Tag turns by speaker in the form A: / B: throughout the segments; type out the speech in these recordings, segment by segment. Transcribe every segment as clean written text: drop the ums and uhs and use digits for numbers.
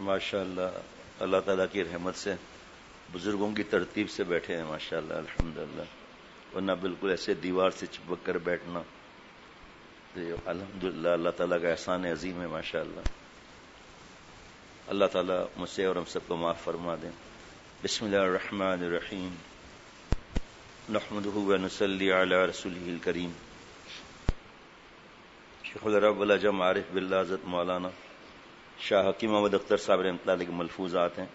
A: ماشاءاللہ اللہ تعالیٰ کی رحمت سے بزرگوں کی ترتیب سے بیٹھے ہیں ماشاءاللہ الحمدللہ، ورنہ بالکل ایسے دیوار سے چپک کر بیٹھنا الحمدللہ اللہ تعالیٰ کا احسان عظیم ہے ماشاءاللہ. اللہ تعالیٰ مجھ سے اور ہم سب کو معاف فرما دیں. بسم اللہ الرحمن الرحیم. نحمدہ ونصلی علی رسولہ الکریم. شیخ العرب والعجم عارف باللہ حضرت مولانا شاہ حکیم محمد اختر صاحب رحمۃ اللہ علیہ کے ملفوظات ہیں.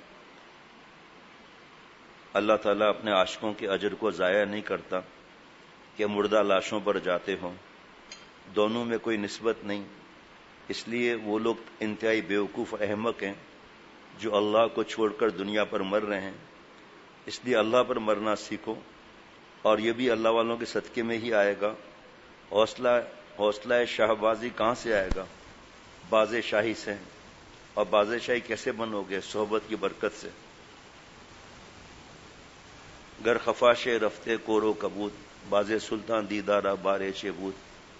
A: اللہ تعالیٰ اپنے عاشقوں کے اجر کو ضائع نہیں کرتا کہ مردہ لاشوں پر جاتے ہوں، دونوں میں کوئی نسبت نہیں. اس لیے وہ لوگ انتہائی بیوقوف احمق ہیں جو اللہ کو چھوڑ کر دنیا پر مر رہے ہیں. اس لیے اللہ پر مرنا سیکھو، اور یہ بھی اللہ والوں کے صدقے میں ہی آئے گا. حوصلہ شاہبازی کہاں سے آئے گا؟ باز شاہی سے. اور باز شاہی کیسے بنو گے؟ صحبت کی برکت سے. گر خفاش رفتے کورو کبوت، باز سلطان دیدارہ بارے چبوت.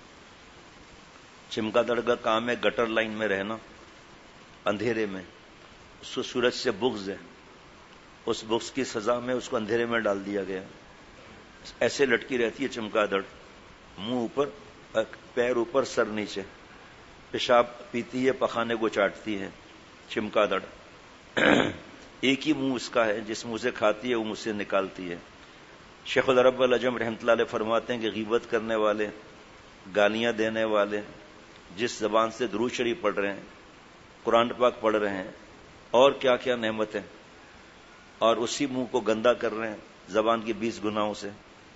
A: چمکا دڑگا کام ہے گٹر لائن میں رہنا اندھیرے میں. اس کو سورج سے بغض ہے، اس بغض کی سزا میں اس کو اندھیرے میں ڈال دیا گیا. ایسے لٹکی رہتی ہے چمکا دڑ، منہ اوپر پیر اوپر سر نیچے. پیشاب پیتی ہے، پخانے کو چاٹتی ہے چمکا دڑ. ایک ہی منہ اس کا ہے، جس منہ سے کھاتی ہے وہ منہ سے نکالتی ہے. شیخ العرب والعجم رحمۃ اللہ علیہ فرماتے ہیں کہ غیبت کرنے والے، گالیاں دینے والے، جس زبان سے درود شریف پڑھ رہے ہیں، قرآن پاک پڑھ رہے ہیں، اور کیا کیا نعمتیں، اور اسی منہ کو گندا کر رہے ہیں زبان کی 20 گناہوں سے.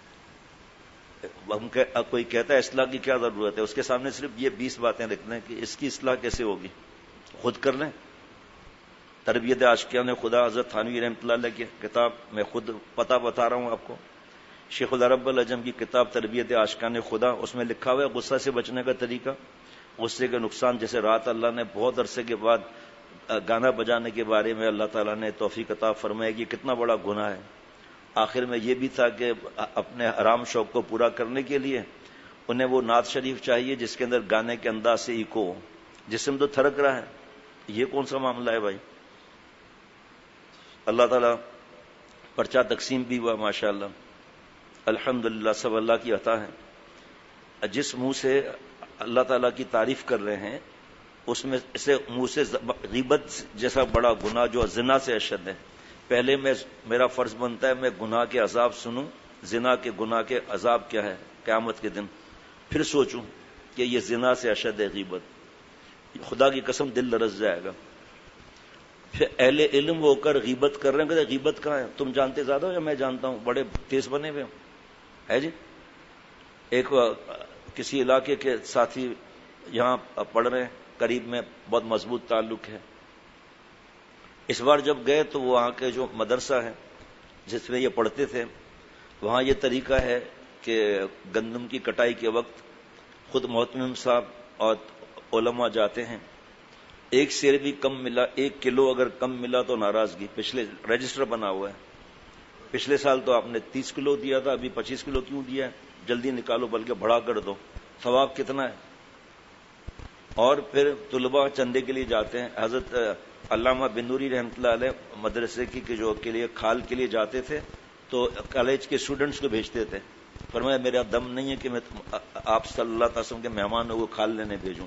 A: کوئی کہتا ہے اصلاح کی کیا ضرورت ہے، اس کے سامنے صرف یہ 20 باتیں لکھ لیں کہ اس کی اصلاح کیسے ہوگی، خود کر لیں. تربیت عاشقان خدا حضرت تھانوی رحمۃ اللہ علیہ کی کتاب، میں خود پتہ بتا رہا ہوں آپ کو، شیخ العرب والعجم کی کتاب تربیت عاشقان خدا، اس میں لکھا ہوا ہے غصہ سے بچنے کا طریقہ، غصے کے نقصان. جیسے رات اللہ نے بہت عرصے کے بعد گانا بجانے کے بارے میں اللہ تعالیٰ نے توفیق عطا فرمایا کہ کتنا بڑا گناہ ہے. آخر میں یہ بھی تھا کہ اپنے حرام شوق کو پورا کرنے کے لیے انہیں وہ نعت شریف چاہیے جس کے اندر گانے کے انداز سے ایکو ہو. جسم تو تھرک رہا ہے، یہ کون سا معاملہ ہے بھائی؟ اللہ تعالیٰ پرچہ تقسیم بھی ہوا ماشاءاللہ الحمدللہ، سب اللہ کی عطا ہے. جس منہ سے اللہ تعالیٰ کی تعریف کر رہے ہیں اس میں سے منہ سے غیبت جیسا بڑا گناہ جو زنا سے اشد ہے. پہلے میرا فرض بنتا ہے میں گناہ کے عذاب سنوں، زنا کے گناہ کے عذاب کیا ہے قیامت کے دن، پھر سوچوں کہ یہ زنا سے اشد ہے غیبت. خدا کی قسم دل لرز جائے گا. پھر اہل علم ہو کر غیبت کر رہے ہیں، کہتے غیبت کہاں ہے؟ تم جانتے زیادہ ہو یا میں جانتا ہوں؟ بڑے تیز بنے ہوئے ہے جی. ایک کسی علاقے کے ساتھی یہاں پڑھ رہے ہیں، قریب میں بہت مضبوط تعلق ہے. اس بار جب گئے تو وہاں کے جو مدرسہ ہے جس میں یہ پڑھتے تھے، وہاں یہ طریقہ ہے کہ گندم کی کٹائی کے وقت خود محتمم صاحب اور علماء جاتے ہیں. ایک سیر بھی کم ملا، 1 کلو اگر کم ملا تو ناراضگی. پچھلے رجسٹر بنا ہوا ہے، پچھلے سال تو آپ نے 30 کلو دیا تھا، ابھی 25 کلو کیوں دیا ہے؟ جلدی نکالو، بلکہ بڑھا کر دو. ثواب کتنا ہے؟ اور پھر طلباء چندے کے لیے جاتے ہیں. حضرت علامہ بن نوری رحمۃ اللہ علیہ مدرسے کی جو کے لیے کھال کے لیے جاتے تھے تو کالج کے اسٹوڈنٹس کو بھیجتے تھے. فرمایا میرا دم نہیں ہے کہ میں آپ صلی اللہ علیہ وسلم کے مہمانوں کو کھال لینے بھیجوں.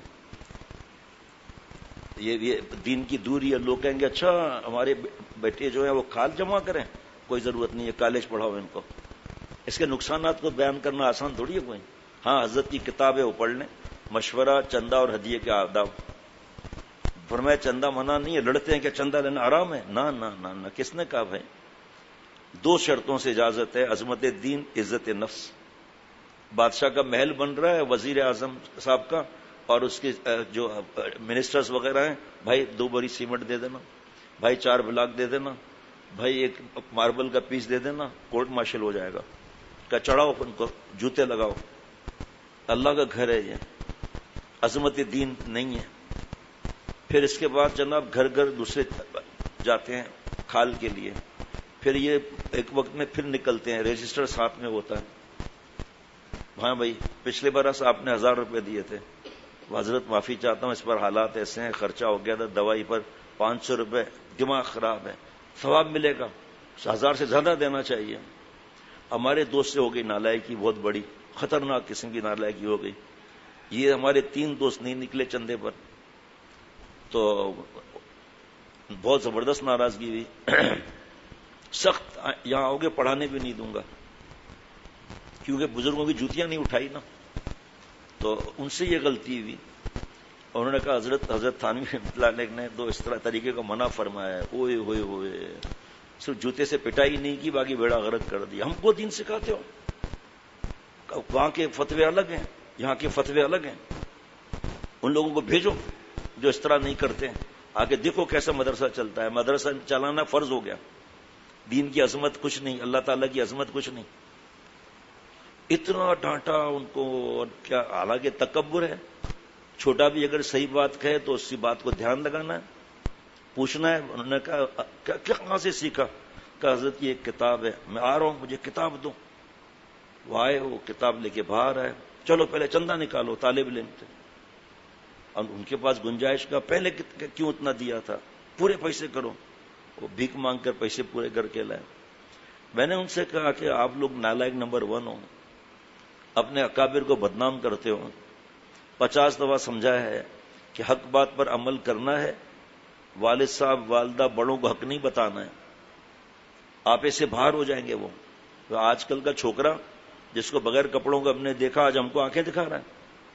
A: یہ دین کی دوری ہے. لوگ کہیں گے اچھا ہمارے بیٹے جو ہیں وہ کھال جمع کریں، کوئی ضرورت نہیں ہے، کالج پڑھاؤ ان کو. اس کے نقصانات کو بیان کرنا آسان تھوڑی ہے کوئی. ہاں حضرت کی کتاب ہے وہ پڑھ لیں، مشورہ چندہ اور ہدیے کے آداب. فرمایا چندہ منع نہیں ہے. لڑتے ہیں کہ چندہ لینا حرام ہے؟ نہ نہ نہ نہ، کس نے کہا بھائی؟ 2 شرطوں سے اجازت ہے، عظمت دین، عزت نفس. بادشاہ کا محل بن رہا ہے، وزیر اعظم صاحب کا اور اس کے جو منسٹرز وغیرہ ہیں، بھائی 2 بوری سیمنٹ دے دینا، بھائی 4 بلاک دے دینا، بھائی 1 ماربل کا پیس دے دینا، کورٹ مارشل ہو جائے گا. کہ چڑھاؤ ان کو، جوتے لگاؤ. اللہ کا گھر ہے یہ، عظمت دین نہیں ہے. پھر اس کے بعد جناب گھر گھر دوسرے جاتے ہیں کھال کے لیے. پھر یہ ایک وقت میں پھر نکلتے ہیں، رجسٹر ساتھ میں ہوتا ہے. ہاں بھائی پچھلے برس آپ نے 1000 روپے دیے تھے، حضرت معافی چاہتا ہوں، اس پر حالات ایسے ہیں، خرچہ ہو گیا تھا دوائی پر 500 روپے، دماغ خراب ہے، ثواب ملے گا، 1000 سے زیادہ دینا چاہیے. ہمارے دوست سے ہو گئی نالائکی، بہت بڑی خطرناک قسم کی نالائکی ہو گئی. یہ ہمارے 3 دوست نہیں نکلے چندے پر، تو بہت زبردست ناراضگی ہوئی. سخت یہاں آؤ گے پڑھانے بھی نہیں دوں گا، کیونکہ بزرگوں کی جوتیاں نہیں اٹھائی نا. تو ان سے یہ غلطی ہوئی. انہوں نے کہا حضرت تھانوی رحمۃ اللہ علیہ نے تو اس طرح طریقے کا منع فرمایا ہے. اوئے ہوئے ہوئے، صرف جوتے سے پٹائی نہیں کی، باقی بیڑا غرق کر دیا. ہم کو دین سکھاتے ہو؟ وہاں کے فتوے الگ ہیں، یہاں کے فتوے الگ ہیں. ان لوگوں کو بھیجو جو اس طرح نہیں کرتے ہیں. آگے دیکھو کیسا مدرسہ چلتا ہے. مدرسہ چلانا فرض ہو گیا. دین کی عظمت کچھ نہیں، اللہ تعالیٰ کی عظمت کچھ نہیں. اتنا ڈانٹا ان کو، اور کیا حالانکہ تکبر ہے. چھوٹا بھی اگر صحیح بات کہے تو اسی بات کو دھیان لگانا ہے، پوچھنا ہے. انہوں نے کہا کہاں سے سیکھا؟ کہ حضرت یہ ایک کتاب ہے، میں آ رہا ہوں مجھے کتاب دو. وہ آئے، وہ کتاب لے کے باہر آئے. چلو پہلے چندہ نکالو. طالب علم تھے اور ان کے پاس گنجائش کا، پہلے کیوں اتنا دیا تھا، پورے پیسے کرو. وہ بھیک مانگ کر پیسے پورے کر کے لائے. میں نے ان سے کہا کہ آپ لوگ نالائق نمبر 1 ہو، اپنے اکابر کو بدنام کرتے ہو. 50 دفعہ سمجھا ہے کہ حق بات پر عمل کرنا ہے، والد صاحب والدہ بڑوں کو حق نہیں بتانا ہے. آپ ایسے باہر ہو جائیں گے. وہ آج کل کا چھوکرا جس کو بغیر کپڑوں کو ہم نے دیکھا، آج ہم کو آنکھیں دکھا رہا ہے.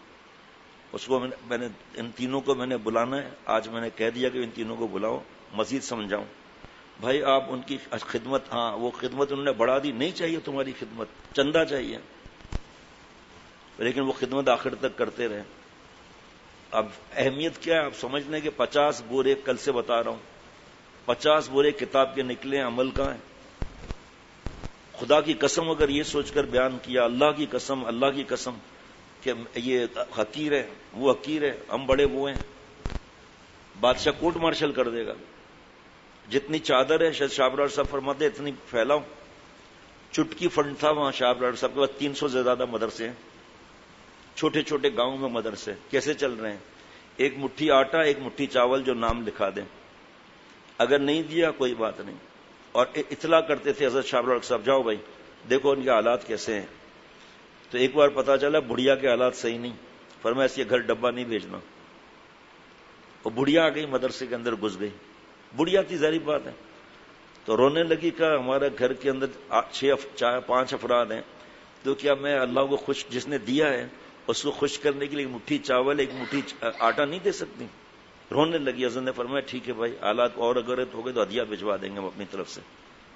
A: اس کو میں نے ان تینوں کو میں نے بلانا ہے. آج میں نے کہہ دیا کہ ان تینوں کو بلاؤ، مزید سمجھاؤں. بھائی آپ ان کی خدمت، ہاں وہ خدمت انہوں نے بڑھا دی، نہیں چاہیے تمہاری خدمت، چندہ چاہیے، لیکن وہ خدمت آخر تک کرتے رہے. اب اہمیت کیا ہے آپ سمجھ لیں کہ 50 بورے، کل سے بتا رہا ہوں، 50 بورے کتاب کے نکلے، عمل کہاں ہے؟ خدا کی قسم اگر یہ سوچ کر بیان کیا، اللہ کی قسم، اللہ کی قسم، کہ یہ حقیر ہے، وہ حقیر ہے، ہم بڑے وہ ہیں، بادشاہ کوٹ مارشل کر دے گا. جتنی چادر ہے، شاید شاہ ابرار صاحب فرماتے اتنی پھیلاؤ. چٹکی فنڈ تھا وہاں شاہ ابرار صاحب کے پاس. 300 سے زیادہ مدرسے ہیں، چھوٹے چھوٹے گاؤں میں مدرسے. کیسے چل رہے ہیں؟ ایک مٹھی آٹا، ایک مٹھی چاول، جو نام لکھا دیں. اگر نہیں دیا کوئی بات نہیں. اور اطلاع کرتے تھے حضرت شاہ ابرار صاحب، جاؤ بھائی دیکھو ان کے حالات کیسے ہیں. تو ایک بار پتا چلا بڑھیا کے حالات صحیح نہیں. فرمایا اس کے گھر ڈبہ نہیں بھیجنا. وہ بڑھیا آ گئی، مدرسے کے اندر گھس گئی. بڑھیا تھی، ظاہر بات ہے. تو رونے لگی. کہ ہمارے گھر کے اندر 5 افراد ہیں، تو کیا میں اللہ کو خوش، جس نے دیا ہے اس کو خوش کرنے کے لیے ایک مٹھی چاول، ایک مٹھی آٹا نہیں دے سکتی؟ رونے لگی. حضرت نے فرمایا ٹھیک ہے بھائی، حالات اور اگر ہو گئے تو ہدیہ بھجوا دیں گے ہم اپنی طرف سے.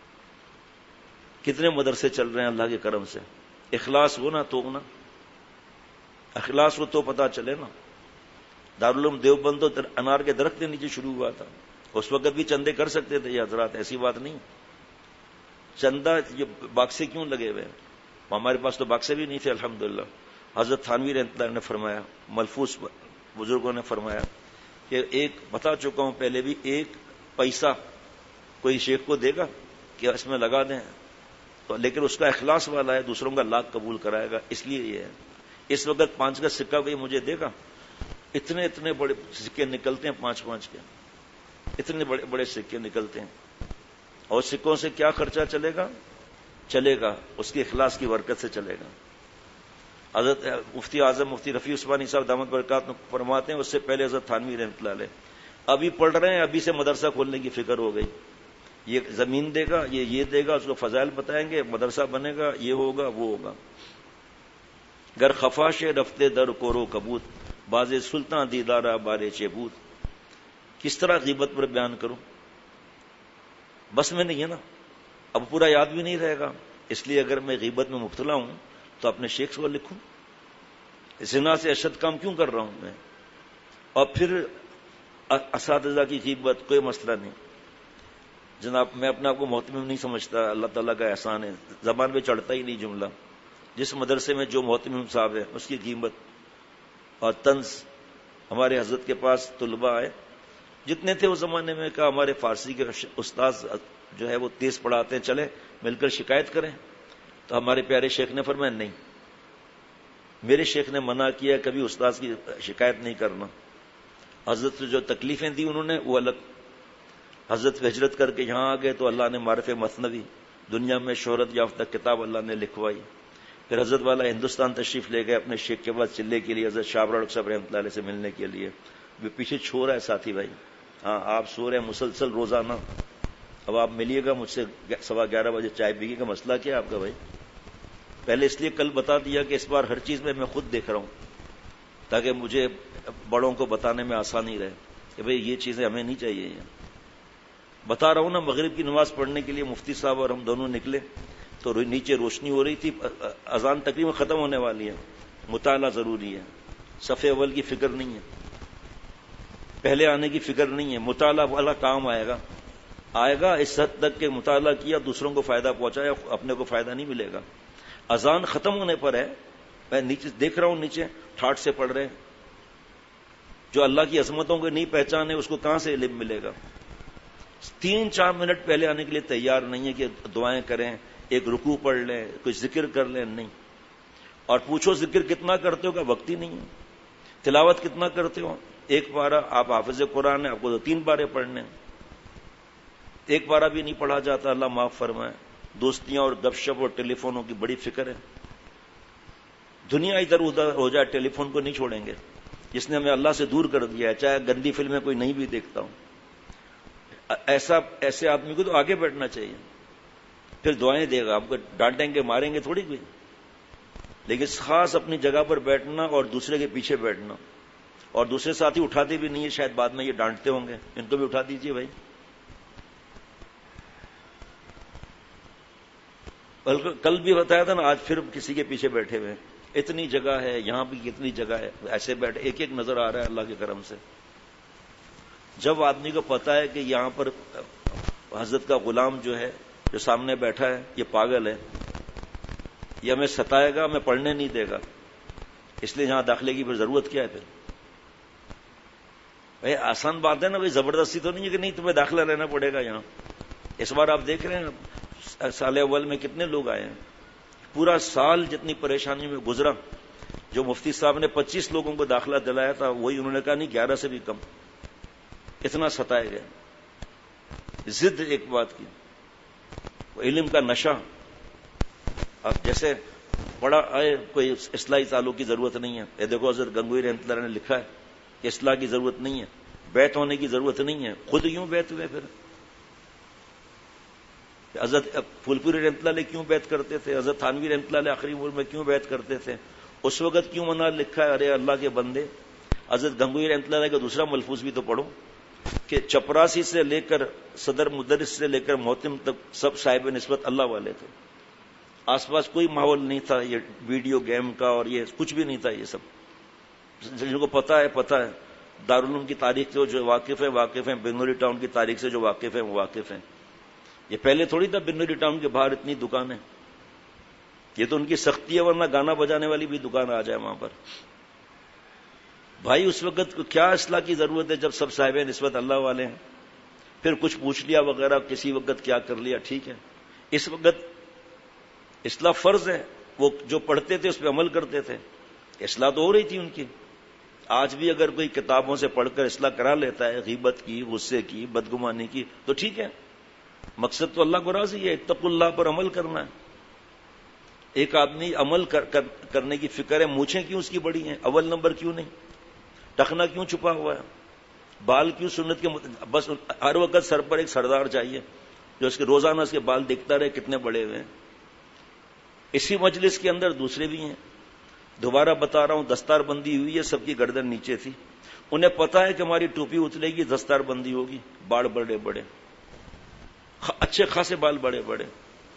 A: کتنے مدرسے چل رہے ہیں اللہ کے کرم سے. اخلاص ہو نا تو نا، اخلاص ہو تو پتا چلے نا. دارالعلوم دیوبند تو انار کے درخت کے نیچے شروع ہوا تھا. اس وقت بھی چندے کر سکتے تھے یہ حضرات، ایسی بات نہیں. چندہ یہ باکسے کیوں لگے ہوئے؟ ہمارے پاس تو باکسے بھی نہیں تھے الحمدللہ. حضرت تھانوی رحمۃ اللہ نے فرمایا، ملفوظ بزرگوں نے فرمایا کہ ایک بتا چکا ہوں پہلے بھی، 1 پیسہ کوئی شیخ کو دے گا کہ اس میں لگا دیں، تو لیکن اس کا اخلاص والا ہے، دوسروں کا لاکھ قبول کرائے گا. اس لیے یہ ہے. اس وقت 5 کا سکہ کوئی مجھے دے گا؟ اتنے بڑے سکے نکلتے ہیں، 5 کے اتنے بڑے بڑے سکے نکلتے ہیں. اور سکوں سے کیا خرچہ چلے گا اس کے اخلاص کی برکت سے چلے گا. حضرت مفتی اعظم مفتی رفیع عثمانی صاحب دامت برکات فرماتے ہیں، اس سے پہلے حضرت تھانوی رحمۃ اللہ علیہ ابھی پڑھ رہے ہیں، ابھی سے مدرسہ کھولنے کی فکر ہو گئی. یہ زمین دے گا، یہ دے گا، اس کو فضائل بتائیں گے، مدرسہ بنے گا، یہ ہوگا وہ ہوگا. گر خفاش رفتے در کورو کبوت، باز سلطان دیدارہ بارے چبوت. کس طرح غیبت پر بیان کروں؟ بس میں نہیں ہے نا، اب پورا یاد بھی نہیں رہے گا. اس لیے اگر میں غیبت میں مبتلا ہوں تو اپنے شیخ کو لکھوں. زنا سے اشد کام کیوں کر رہا ہوں میں؟ اور پھر اساتذہ کی غیبت کوئی مسئلہ نہیں جناب. میں اپنے آپ کو محتمم نہیں سمجھتا، اللہ تعالیٰ کا احسان ہے، زبان پہ چڑھتا ہی نہیں جملہ. جس مدرسے میں جو محتمم صاحب ہے اس کی قیمت اور طنز. ہمارے حضرت کے پاس طلباء آئے، جتنے تھے اس زمانے میں، کہا ہمارے فارسی کے استاذ جو ہے وہ تیز پڑھاتے ہیں، چلے مل کر شکایت کریں. تو ہمارے پیارے شیخ نے فرمایا نہیں، میرے شیخ نے منع کیا کبھی استاذ کی شکایت نہیں کرنا. حضرت جو تکلیفیں دی انہوں نے وہ الگ. حضرت ہجرت کر کے یہاں آ گئے تو اللہ نے معرف مثنوی دنیا میں شہرت یافتہ کتاب اللہ نے لکھوائی. پھر حضرت والا ہندوستان تشریف لے گئے اپنے شیخ کے بعد چلے کے لیے حضرت شاہ ابرار صاحب رحمۃ اللہ علیہ سے ملنے کے لیے. پیچھے چھو رہا ہے ساتھی بھائی. ہاں آپ سو رہے ہیں مسلسل روزانہ. اب آپ ملیے گا مجھ سے 11:15 بجے چائے پیئے گا. مسئلہ کیا آپ کا بھائی؟ پہلے اس لیے کل بتا دیا کہ اس بار ہر چیز میں خود دیکھ رہا ہوں تاکہ مجھے بڑوں کو بتانے میں آسانی رہے کہ بھئی یہ چیزیں ہمیں نہیں چاہیے. بتا رہا ہوں نا, مغرب کی نماز پڑھنے کے لیے مفتی صاحب اور ہم دونوں نکلے تو نیچے روشنی ہو رہی تھی. اذان تقریباً ختم ہونے والی ہے. مطالعہ ضروری ہے. صف اول کی فکر نہیں ہے, پہلے آنے کی فکر نہیں ہے. مطالعہ والا کام آئے گا اس حد تک کہ مطالعہ کیا دوسروں کو فائدہ پہنچایا, اپنے کو فائدہ نہیں ملے گا. اذان ختم ہونے پر ہے, میں نیچے دیکھ رہا ہوں نیچے ٹھاٹ سے پڑھ رہے ہیں. جو اللہ کی عظمتوں کو نہیں پہچانے اس کو کہاں سے علم ملے گا؟ 3-4 منٹ پہلے آنے کے لیے تیار نہیں ہے کہ دعائیں کریں, ایک رکوع پڑھ لیں, کوئی ذکر کر لیں. نہیں. اور پوچھو ذکر کتنا کرتے ہو کا وقت ہی نہیں ہے. تلاوت کتنا کرتے ہو؟ ایک پارہ. آپ حافظ قرآن ہے, آپ کو تو 3 پارے پڑھنے ہیں. ایک پارہ بھی نہیں پڑھا جاتا. اللہ معاف فرمائے. دوستیاں اور گپ شپ اور ٹیلی فونوں کی بڑی فکر ہے. دنیا ادھر ادھر ہو جائے ٹیلی فون کو نہیں چھوڑیں گے. جس نے ہمیں اللہ سے دور کر دیا ہے, چاہے گندی فلمیں کوئی نہیں بھی دیکھتا ہوں, ایسے آدمی کو تو آگے بیٹھنا چاہیے. پھر دعائیں دے گا. آپ کو ڈانٹیں گے ماریں گے تھوڑی کوئی, لیکن خاص اپنی جگہ پر بیٹھنا اور دوسرے کے پیچھے بیٹھنا. اور دوسرے ساتھی اٹھاتے بھی نہیں ہے, شاید بعد میں یہ ڈانٹتے ہوں گے, ان کو بھی اٹھا دیجئے بھائی. کل بھی بتایا تھا نا, آج پھر کسی کے پیچھے بیٹھے ہوئے. اتنی جگہ ہے, یہاں بھی کتنی جگہ ہے, ایسے بیٹھے ایک ایک نظر آ رہا ہے اللہ کے کرم سے. جب آدمی کو پتا ہے کہ یہاں پر حضرت کا غلام جو ہے جو سامنے بیٹھا ہے یہ پاگل ہے, یہ ہمیں ستائے گا, ہمیں پڑھنے نہیں دے گا, اس لیے یہاں داخلے کی پھر ضرورت کیا ہے؟ پھر بھائی آسان بات ہے نا بھائی, زبردستی تو نہیں ہے کہ نہیں تمہیں داخلہ لینا پڑے گا یہاں. اس بار آپ دیکھ رہے ہیں سال اول میں کتنے لوگ آئے ہیں. پورا سال جتنی پریشانی میں گزرا, جو مفتی صاحب نے 25 لوگوں کو داخلہ دلایا تھا وہی انہوں نے کہا نہیں 11 سے بھی کم. اتنا ستائے گئے. ضد ایک بات کی, علم کا نشہ. اب جیسے بڑا آئے کوئی اصلاحی تعلق کی ضرورت نہیں ہے. یہ دیکھو حضرت گنگوئی رحمۃ اللہ نے لکھا ہے کہ اصلاح کی ضرورت نہیں ہے, بیت ہونے کی ضرورت نہیں ہے. خود یوں بیت ہوئے. پھر حضرت پھول پوری رحمۃ اللہ علیہ کیوں بیعت کرتے تھے, حضرت تھانوی رحمۃ اللہ علیہ آخری عمر میں کیوں بیعت کرتے تھے, اس وقت کیوں منع لکھا ہے؟ ارے اللہ کے بندے, حضرت گنگوئی رحمۃ اللہ علیہ کا دوسرا ملفوظ بھی تو پڑھو کہ چپراسی سے لے کر صدر مدرس سے لے کر محتم تک سب صاحب نسبت اللہ والے تھے. آس پاس کوئی ماحول نہیں تھا یہ ویڈیو گیم کا, اور یہ کچھ بھی نہیں تھا. یہ سب جن کو پتا ہے. دارالعلوم کی تاریخ سے جو واقف ہیں, بنگلوری ٹاؤن کی تاریخ سے جو واقف ہیں وہ واقف ہیں. یہ پہلے تھوڑی تھا بنگلوری ٹاؤن کے باہر اتنی دکانیں. یہ تو ان کی سختی ہے, ورنہ گانا بجانے والی بھی دکان آ جائے وہاں پر. بھائی اس وقت کیا اصلاح کی ضرورت ہے جب سب صاحب نسبت اللہ والے ہیں؟ پھر کچھ پوچھ لیا وغیرہ, کسی وقت کیا کر لیا, ٹھیک ہے. اس وقت اصلاح فرض ہے. وہ جو پڑھتے تھے اس پہ عمل کرتے تھے, اصلاح تو ہو رہی تھی ان کی. آج بھی اگر کوئی کتابوں سے پڑھ کر اصلاح کرا لیتا ہے, غیبت کی, غصے کی, بدگمانی کی, تو ٹھیک ہے. مقصد تو اللہ کو راضی ہے, اتقوا اللہ پر عمل کرنا ہے. ایک آدمی عمل کرنے کی فکر ہے, مونچھیں کیوں اس کی بڑی ہیں, اول نمبر کیوں نہیں, ٹخنا کیوں چھپا ہوا ہے, بال کیوں سنت کے بس ہر وقت سر پر ایک سردار چاہیے جو اس کے روزانہ اس کے بال دکھتا رہے کتنے بڑے ہوئے ہیں. اسی مجلس کے اندر دوسرے بھی ہیں, دوبارہ بتا رہا ہوں, دستار بندی ہوئی ہے, سب کی گردن نیچے تھی. انہیں پتا ہے کہ ہماری ٹوپی اترے گی, دستار بندی ہوگی, باڑ بڑے بڑے, اچھے خاصے بال بڑے بڑے.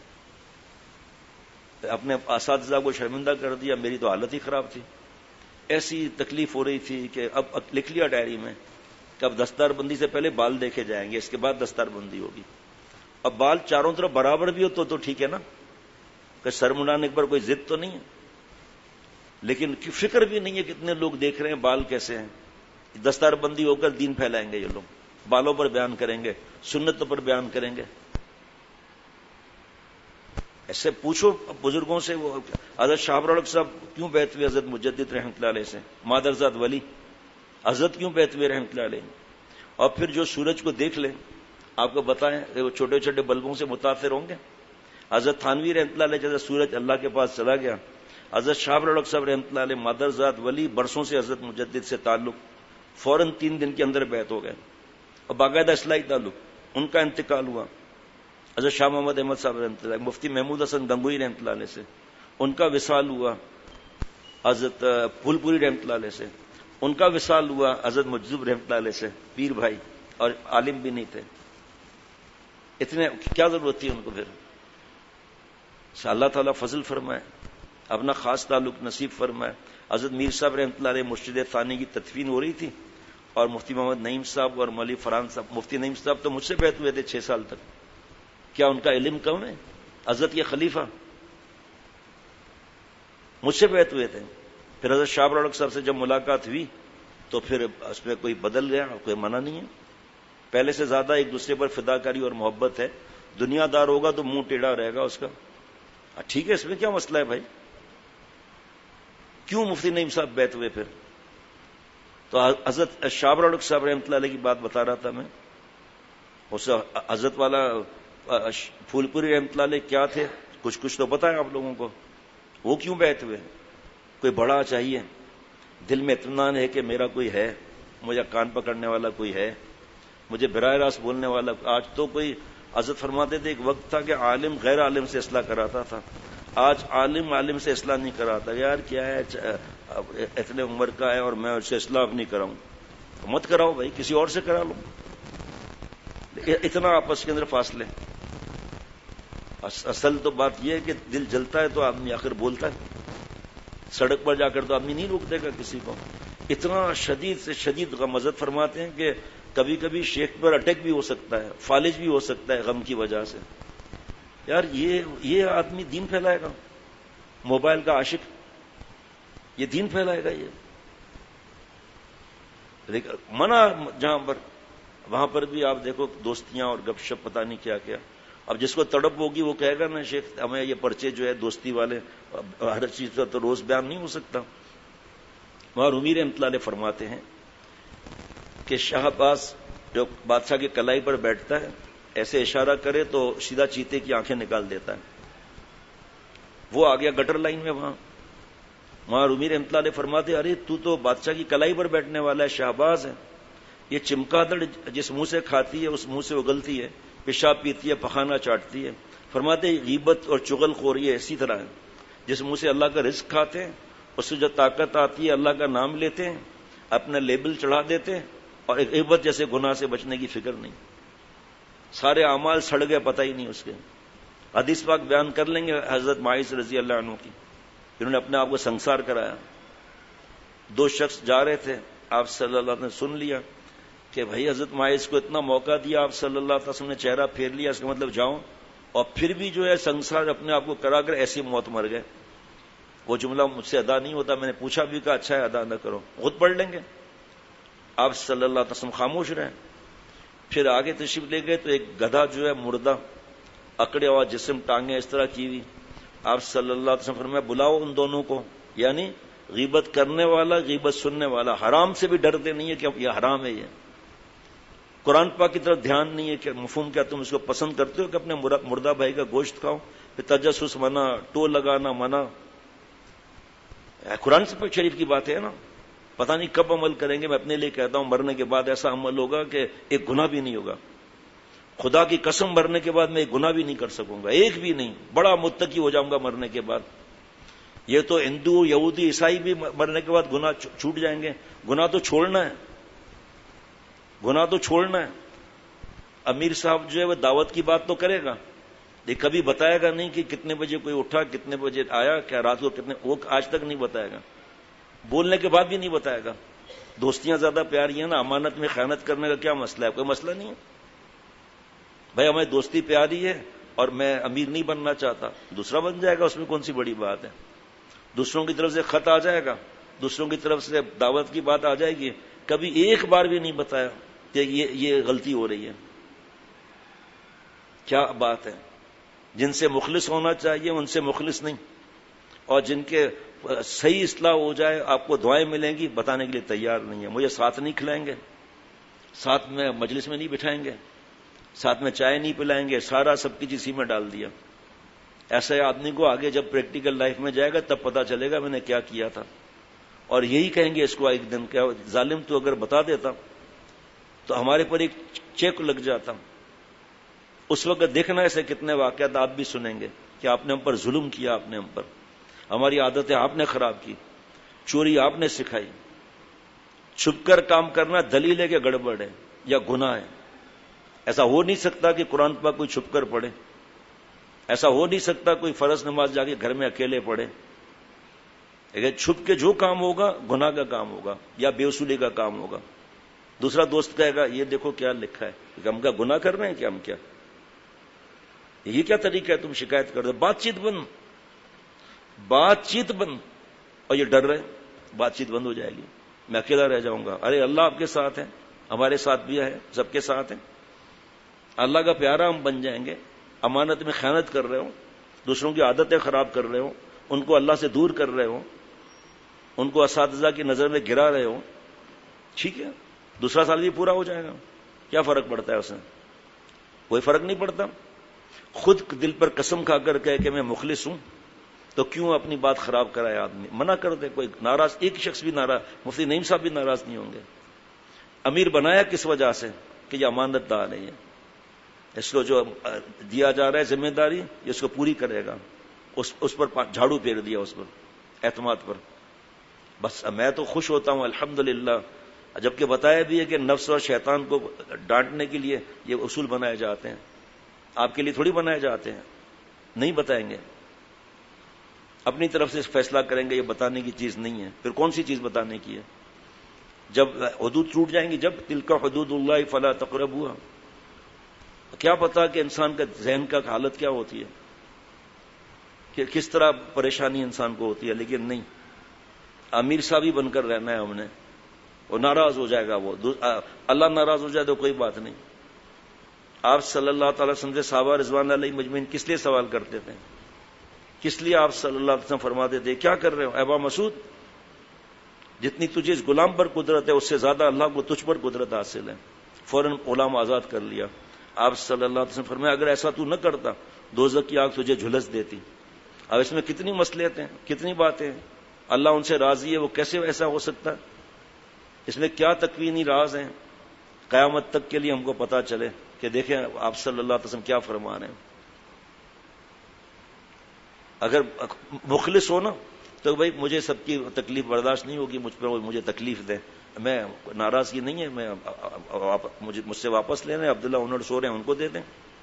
A: اپنے اساتذہ کو شرمندہ کر دیا. میری تو حالت ہی خراب تھی, ایسی تکلیف ہو رہی تھی کہ اب لکھ لیا ڈائری میں کہ اب دستار بندی سے پہلے بال دیکھے جائیں گے, اس کے بعد دستار بندی ہوگی. اب بال چاروں طرف برابر بھی ہو تو ٹھیک ہے نا, کہ سر منڈانے پر کوئی ضد تو نہیں ہے. لیکن فکر بھی نہیں ہے کتنے لوگ دیکھ رہے ہیں بال کیسے ہیں. دستار بندی ہو کر دین پھیلائیں گے یہ لوگ, بالوں پر بیان کریں گے, سنتوں پر بیان کریں گے. ایسے پوچھو بزرگوں سے. وہ حضرت شاہ ابرالحق صاحب کیوں بیعت ہوئے حضرت مجدد رحمۃ اللہ علیہ سے؟ مادرزاد ولی حضرت کیوں بیعت ہوئے رحمۃ اللہ علیہ؟ اور پھر جو سورج کو دیکھ لیں آپ کو بتائیں کہ وہ چھوٹے چھوٹے بلبوں سے متاثر ہوں گے. حضرت تھانوی رحمۃ اللہ علیہ جیسے سورج اللہ کے پاس چلا گیا، حضرت شاہ ابرالحق صاحب رحمۃ اللہ علیہ مادرزاد ولی برسوں سے حضرت مجدد سے تعلق، فوراً 3 دن کے اندر بیعت ہو گئے اور باقاعدہ اصلاحی تعلق. ان کا انتقال ہوا حضرت شاہ محمد احمد صاحب رحمۃ اللہ، مفتی محمود حسن گنگوئی رحمۃ اللہ علیہ سے. ان کا وصال ہوا حضرت پھول پوری رحمۃ اللہ علیہ سے. ان کا وصال ہوا حضرت مجذوب رحمۃ اللہ علیہ سے، پیر بھائی اور عالم بھی نہیں تھے. اتنے کیا ضرورت تھی ان کو؟ پھر اللہ تعالیٰ فضل فرمائے، اپنا خاص تعلق نصیب فرمائے. حضرت میر صاحب رحمۃ اللہ علیہ مرشد ثانی کی تدفین ہو رہی تھی اور مفتی محمد نعیم صاحب اور مولوی فرحان صاحب، مفتی نعیم صاحب تو مجھ سے بیعت ہوئے تھے 6 سال تک. کیا ان کا علم کم ہے؟ حضرت کے خلیفہ مجھ سے بیعت ہوئے تھے. پھر حضرت شاہ ابرالحق صاحب سے جب ملاقات ہوئی تو پھر اس میں کوئی بدل گیا، کوئی منع نہیں ہے. پہلے سے زیادہ ایک دوسرے پر فداکاری اور محبت ہے. دنیا دار ہوگا تو منہ ٹیڑھا رہے گا اس کا. ٹھیک ہے، اس میں کیا مسئلہ ہے بھائی؟ کیوں مفتی نعیم صاحب بیعت ہوئے پھر؟ تو حضرت شاہ ابرالحق صاحب رحمۃ اللہ علیہ کی بات بتا رہا تھا میں. اس حضرت والا پھول پوری رحمۃ اللہ علیہ کیا تھے؟ کچھ تو پتا ہے آپ لوگوں کو. وہ کیوں بیعت ہوئے؟ کوئی بڑا چاہیے، دل میں اطمینان ہے کہ میرا کوئی ہے، مجھے کان پکڑنے والا کوئی ہے، مجھے براہ راست بولنے والا. آج تو کوئی حضرت فرماتے تھے ایک وقت تھا کہ عالم غیر عالم سے اصلاح کراتا تھا، آج عالم سے اصلاح نہیں کراتا. یار کیا ہے، اتنے عمر کا ہے اور میں اس سے اصلاح نہیں کراؤں. تو مت کراؤ بھائی، کسی اور سے کرا لو. اتنا آپس کے اندر فاصلے. اصل تو بات یہ ہے کہ دل جلتا ہے تو آدمی آخر بولتا ہے. سڑک پر جا کر تو آدمی نہیں روک دے گا کسی کو. اتنا شدید سے شدید غم. حضرت فرماتے ہیں کہ کبھی کبھی شیخ پر اٹیک بھی ہو سکتا ہے، فالج بھی ہو سکتا ہے غم کی وجہ سے. یار یہ آدمی دین پھیلائے گا؟ موبائل کا عاشق یہ دین پھیلائے گا؟ یہ منع جہاں پر وہاں پر بھی آپ دیکھو دوستیاں اور گپ شپ پتہ نہیں کیا کیا. اب جس کو تڑپ ہوگی وہ کہے گا نا شیخ ہمیں یہ پرچے جو ہے دوستی والے، ہر چیز کا تو روز بیان نہیں ہو سکتا. وہاں رومی رحمۃ اللہ علیہ فرماتے ہیں کہ شاہ عباس جو بادشاہ کی کلائی پر بیٹھتا ہے ایسے اشارہ کرے تو سیدھا چیتے کی آنکھیں نکال دیتا ہے. وہ آ گیا گٹر لائن میں. وہاں رومی رحمۃ اللہ علیہ فرماتے ارے تو بادشاہ کی کلائی پر بیٹھنے والا ہے، شہباز ہے. یہ چمکادڑ جس منہ سے کھاتی ہے اس منہ سے اگلتی ہے، پیشاب پیتی ہے، پخانہ چاٹتی ہے. فرماتے غیبت اور چغل خوری اسی طرح ہے، جس منہ سے اللہ کا رزق کھاتے ہیں اس سے جو طاقت آتی ہے اللہ کا نام لیتے ہیں، اپنا لیبل چڑھا دیتے ہیں اور ایک غیبت جیسے گناہ سے بچنے کی فکر نہیں. سارے اعمال سڑ گئے پتہ ہی نہیں اس کے. حدیث پاک بیان کر لیں گے حضرت معاذ رضی اللہ عنہ کی، انہوں نے اپنے آپ کو سنسار کرایا. 2 شخص جا رہے تھے، آپ صلی اللہ علیہ وسلم نے سن لیا کہ بھائی حضرت معاذ کو اتنا موقع دیا، آپ صلی اللہ علیہ وسلم نے چہرہ پھیر لیا، اس کا مطلب جاؤ. اور پھر بھی جو ہے سنسار اپنے آپ کو کرا کر ایسی موت مر گئے. وہ جملہ مجھ سے ادا نہیں ہوتا، میں نے پوچھا بھی کہا اچھا ہے ادا نہ کرو، خود پڑھ لیں گے. آپ صلی اللہ علیہ وسلم خاموش رہے. پھر آگے تشریف لے گئے تو ایک گدھا جو ہے مردہ، اکڑے ہوا جسم، ٹانگیں اس طرح کی ہوئی. آپ صلی اللہ علیہ وسلم فرمایا بلاؤ ان دونوں کو. یعنی غیبت کرنے والا، غیبت سننے والا حرام سے بھی ڈرتے نہیں ہے کہ یہ حرام ہے. یہ قرآن پاک کی طرف دھیان نہیں ہے کہ مفہوم کیا تم اس کو پسند کرتے ہو کہ اپنے مردہ بھائی کا گوشت کھاؤ. پھر تجسس منع، ٹو لگانا منع. قرآن شریف کی بات ہے نا. پتہ نہیں کب عمل کریں گے. میں اپنے لیے کہتا ہوں مرنے کے بعد ایسا عمل ہوگا کہ ایک گناہ بھی نہیں ہوگا. خدا کی قسم مرنے کے بعد میں ایک گناہ بھی نہیں کر سکوں گا، ایک بھی نہیں. بڑا متقی ہو جاؤں گا مرنے کے بعد. یہ تو ہندو، یہودی، عیسائی بھی مرنے کے بعد گناہ چھوٹ جائیں گے. گناہ تو چھوڑنا ہے، گناہ تو چھوڑنا ہے. امیر صاحب جو ہے وہ دعوت کی بات تو کرے گا، لیکن کبھی بتائے گا نہیں کہ کتنے بجے کوئی اٹھا، کتنے بجے آیا، کیا رات کو کتنے، وہ آج تک نہیں بتائے گا. بولنے کے بعد بھی نہیں بتائے گا. دوستیاں زیادہ پیاری ہیں نا، امانت میں خیانت کرنے کا کیا مسئلہ ہے؟ کوئی مسئلہ نہیں ہے بھائی. ہمیں دوستی پیاری ہے اور میں امیر نہیں بننا چاہتا، دوسرا بن جائے گا، اس میں کون سی بڑی بات ہے. دوسروں کی طرف سے خط آ جائے گا، دوسروں کی طرف سے دعوت کی بات آ جائے گی. کبھی ایک بار بھی نہیں بتایا کہ یہ غلطی ہو رہی ہے. کیا بات ہے. جن سے مخلص ہونا چاہیے ان سے مخلص نہیں، اور جن کے صحیح اصلاح ہو جائے آپ کو دعائیں ملیں گی بتانے کے لیے تیار نہیں ہے. مجھے ساتھ نہیں کھلائیں گے، ساتھ میں مجلس میں نہیں بٹھائیں گے، ساتھ میں چائے نہیں پلائیں گے، سارا سب کچھ اسی میں ڈال دیا. ایسے آدمی کو آگے جب پریکٹیکل لائف میں جائے گا تب پتا چلے گا میں نے کیا کیا تھا. اور یہی کہیں گے اس کو ایک دن، کیا ظالم تو اگر بتا دیتا تو ہمارے پر ایک چیک لگ جاتا. اس وقت دیکھنا ایسے کتنے واقعات آپ بھی سنیں گے کہ آپ نے ہم پر ظلم کیا، آپ نے ہم پر، ہماری عادتیں آپ نے خراب کی، چوری آپ نے سکھائی. چھپ کر کام کرنا دلیل ہے کہ گڑبڑ ہے یا گناہ ہے. ایسا ہو نہیں سکتا کہ قرآن پاک کوئی چھپ کر پڑھے، ایسا ہو نہیں سکتا کوئی فرض نماز جا کے گھر میں اکیلے پڑھے. لیکن چھپ کے جو کام ہوگا گناہ کا کام ہوگا یا بے اصولی کا کام ہوگا. دوسرا دوست کہے گا یہ دیکھو کیا لکھا ہے، کہ ہم کیا گناہ کر رہے ہیں کیا؟ ہم کیا، یہ کیا طریقہ ہے؟ تم شکایت کر دو. بات چیت بند، بات چیت بند. اور یہ ڈر رہے بات چیت بند ہو جائے گی، میں اکیلا رہ جاؤں گا. ارے اللہ آپ کے ساتھ ہے، ہمارے ساتھ بھی ہے، سب کے ساتھ ہیں. اللہ کا پیارا ہم بن جائیں گے. امانت میں خیانت کر رہے ہو، دوسروں کی عادتیں خراب کر رہے ہو، ان کو اللہ سے دور کر رہے ہو، ان کو اساتذہ کی نظر میں گرا رہے ہو، ٹھیک ہے، دوسرا سال بھی پورا ہو جائے گا، کیا فرق پڑتا ہے اس میں؟ کوئی فرق نہیں پڑتا. خود دل پر قسم کھا کر کہے کہ میں مخلص ہوں تو کیوں اپنی بات خراب کرائے آدمی؟ منع کر دے. کوئی ناراض، ایک شخص بھی ناراض، مفتی نعیم صاحب بھی ناراض نہیں ہوں گے. امیر بنایا کس وجہ سے؟ کہ یہ امانت دار ہے، اس کو جو دیا جا رہا ہے ذمہ داری یہ اس کو پوری کرے گا. اس پر جھاڑو پھیر دیا، اس پر اعتماد پر. بس میں تو خوش ہوتا ہوں الحمدللہ. جبکہ بتایا بھی ہے کہ نفس اور شیطان کو ڈانٹنے کے لیے یہ اصول بنائے جاتے ہیں، آپ کے لیے تھوڑی بنائے جاتے ہیں. نہیں بتائیں گے، اپنی طرف سے فیصلہ کریں گے. یہ بتانے کی چیز نہیں ہے. پھر کون سی چیز بتانے کی ہے؟ جب حدود ٹوٹ جائیں گی، جب تلک حدود اللہ فلا تقربوها. کیا پتا کہ انسان کا ذہن کا حالت کیا ہوتی ہے، کہ کس طرح پریشانی انسان کو ہوتی ہے. لیکن نہیں، امیر صاحب ہی بن کر رہنا ہے ہم نے. وہ ناراض ہو جائے گا، وہ اللہ ناراض ہو جائے تو کوئی بات نہیں. آپ صلی اللہ تعالی وسلم سے صحابہ رضوان علیہ مجمعین کس لیے سوال کرتے تھے؟ کس لیے آپ صلی اللہ علیہ وسلم فرماتے تھے کیا کر رہے ہو ابا مسعود؟ جتنی تجھے اس غلام پر قدرت ہے اس سے زیادہ اللہ کو تجھ پر قدرت حاصل ہے. فوراً غلام آزاد کر لیا. آپ صلی اللہ علیہ وسلم فرمایا اگر ایسا تو نہ کرتا دوزخ کی آگ تجھے جھلس دیتی. اب اس میں کتنی مصلحتیں ہیں، کتنی باتیں ہیں. اللہ ان سے راضی ہے، وہ کیسے ایسا ہو سکتا ہے؟ اس میں کیا تکوینی راز ہیں قیامت تک کے لیے ہم کو پتا چلے کہ دیکھیں آپ صلی اللہ علیہ وسلم کیا فرما رہے ہیں. اگر مخلص ہو نا تو بھائی مجھے سب کی تکلیف برداشت نہیں ہوگی، مجھ پہ مجھے تکلیف دیں، میں ناراضگی نہیں ہے، میں مجھ سے واپس لے رہے ہیں، عبداللہ انہر سو رہے ہیں ان کو دے دیں.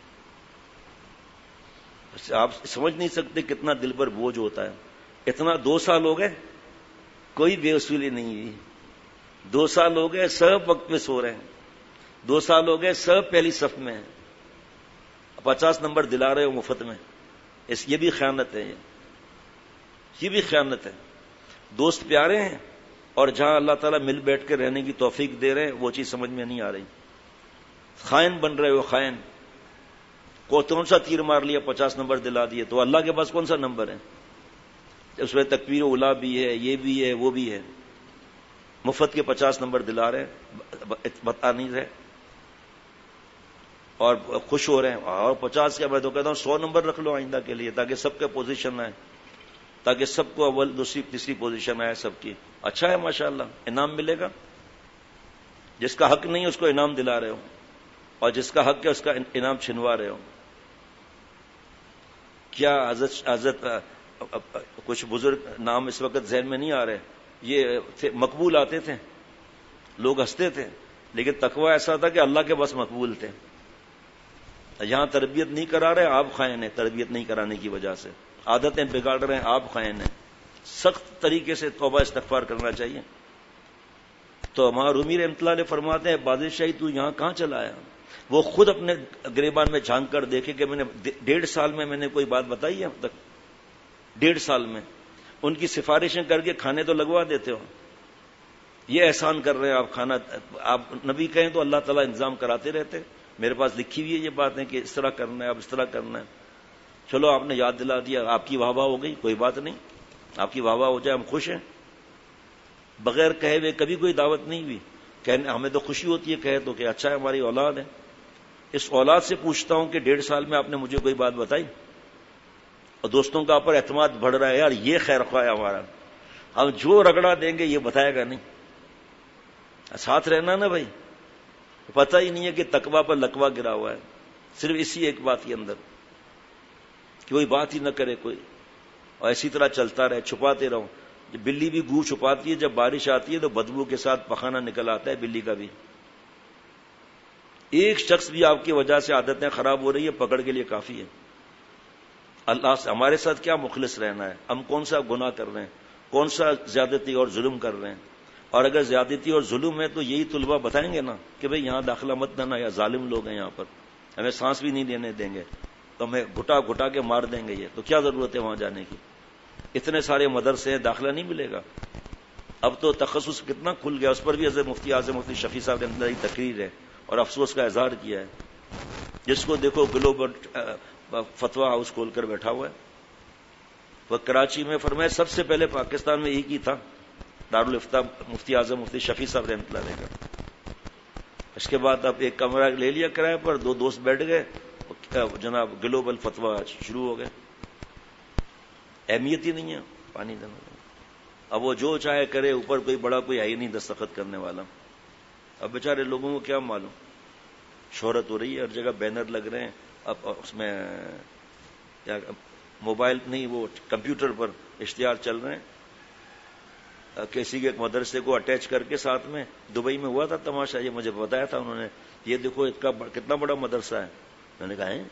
A: آپ سمجھ نہیں سکتے کتنا دل پر بوجھ ہوتا ہے. اتنا 2 سال ہو گئے کوئی بے اصولی نہیں ہوئی. 2 سال ہو گئے سب وقت پہ سو رہے ہیں. 2 سال ہو گئے سب پہلی صف میں ہیں. 50 نمبر دلا رہے ہو مفت میں. یہ بھی خیانت ہے، یہ بھی خیانت ہے. دوست پیارے ہیں اور جہاں اللہ تعالیٰ مل بیٹھ کے رہنے کی توفیق دے رہے ہیں وہ چیز سمجھ میں نہیں آ رہی. خائن بن رہے ہو، خائن. کون سا تیر مار لیا 50 نمبر دلا دیے، تو اللہ کے پاس کون سا نمبر ہے؟ اس میں تکبیر اولا بھی ہے، یہ بھی ہے، وہ بھی ہے. مفت کے 50 نمبر دلا رہے ہیں، بتا نہیں رہے اور خوش ہو رہے ہیں. اور 50 کے میں تو کہتا ہوں 100 نمبر رکھ لو آئندہ کے لیے، تاکہ سب کے پوزیشن آئے، تاکہ سب کو اول دوسری تیسری پوزیشن آئے سب کی. اچھا ہے ماشاءاللہ، انعام ملے گا. جس کا حق نہیں اس کو انعام دلا رہے ہو، اور جس کا حق ہے اس کا انعام چھنوا رہے ہو. کیا حضرت کچھ بزرگ نام اس وقت ذہن میں نہیں آ رہے، یہ مقبول آتے تھے، لوگ ہنستے تھے، لیکن تقوی ایسا تھا کہ اللہ کے بس مقبول تھے. یہاں تربیت نہیں کرا رہے آپ خائن ہیں، تربیت نہیں کرانے کی وجہ سے عادتیں بگاڑ رہے ہیں آپ خائن ہیں. سخت طریقے سے توبہ استغفار کرنا چاہیے. تو ہمارا رومی رحمۃ اللہ علیہ فرماتے ہیں بادشاہی تو یہاں کہاں چلا آیا؟ وہ خود اپنے گریبان میں جھانک کر دیکھے کہ میں نے 1.5 سال میں نے کوئی بات بتائی ہے اب تک. 1.5 سال میں ان کی سفارشیں کر کے کھانے تو لگوا دیتے ہو. یہ احسان کر رہے ہیں آپ. کھانا آپ نبی کہیں تو اللہ تعالیٰ انتظام کراتے رہتے. میرے پاس لکھی ہوئی ہے یہ باتیں کہ اس طرح کرنا ہے، اب اس طرح کرنا ہے. چلو آپ نے یاد دلا دیا, آپ کی واہ واہ ہو گئی, کوئی بات نہیں, آپ کی واہ واہ ہو جائے, ہم خوش ہیں. بغیر کہے ہوئے کبھی کوئی دعوت نہیں ہوئی. کہنے ہمیں تو خوشی ہوتی ہے کہے تو کہ اچھا ہے ہماری اولاد ہے. اس اولاد سے پوچھتا ہوں کہ 1.5 سال میں آپ نے مجھے کوئی بات بتائی؟ اور دوستوں کا پر اعتماد بڑھ رہا ہے, یار یہ خیر خواہ ہے ہمارا, ہم جو رگڑا دیں گے یہ بتائے گا نہیں. ساتھ رہنا نا بھائی, پتہ ہی نہیں ہے کہ تقویٰ پر لقوہ گرا ہوا ہے صرف اسی ایک بات کے اندر, کہ کوئی بات ہی نہ کرے کوئی, اور اسی طرح چلتا رہے, چھپاتے رہو. بلی بھی گو چھپاتی ہے, جب بارش آتی ہے تو بدبو کے ساتھ پخانہ نکل آتا ہے بلی کا بھی. ایک شخص بھی آپ کی وجہ سے عادتیں خراب ہو رہی ہے, پکڑ کے لیے کافی ہے. اللہ سے ہمارے ساتھ کیا مخلص رہنا ہے, ہم کون سا گناہ کر رہے ہیں, کون سا زیادتی اور ظلم کر رہے ہیں. اور اگر زیادتی اور ظلم ہے تو یہی طلبہ بتائیں گے نا کہ بھئی یہاں داخلہ مت دینا, یا ظالم لوگ ہیں یہاں پر, ہمیں سانس بھی نہیں دینے دیں گے, تو ہمیں گھٹا گھٹا کے مار دیں گے. یہ تو کیا ضرورت ہے وہاں جانے کی, اتنے سارے مدرسے ہیں, داخلہ نہیں ملے گا. اب تو تخصص کتنا کھل گیا, اس پر بھی حضرت مفتی اعظم مفتی شفیع صاحب نے اندر ہی تقریر ہے اور افسوس کا اظہار کیا ہے. جس کو دیکھو گلوبل فتویٰ ہاؤس کھول کر بیٹھا ہوا ہے. وہ کراچی میں فرمایا سب سے پہلے پاکستان میں ایک ہی تھا دارالافتاء مفتی اعظم مفتی شفیع صاحب رحمۃ اللہ علیہ کا. اس کے بعد اب ایک کمرہ لے لیا کرایہ پر, 2 دوست بیٹھ گئے, جناب گلوبل فتویٰ شروع ہو گئے. اہمیت ہی نہیں ہے پانی دینا. اب وہ جو چاہے کرے, اوپر کوئی بڑا کوئی ہے ہی نہیں دستخط کرنے والا. اب بیچارے لوگوں کو کیا معلوم, شہرت ہو رہی ہے, ہر جگہ بینر لگ رہے ہیں. اب اس میں کیا موبائل نہیں, وہ کمپیوٹر پر اشتہار چل رہے ہیں. کسی کے ایک مدرسے کو اٹیچ کر کے ساتھ میں, دبئی میں ہوا تھا تماشا, یہ مجھے بتایا تھا انہوں نے, یہ دیکھو اس کا کتنا بڑا مدرسہ ہے. میں نے کہا ہے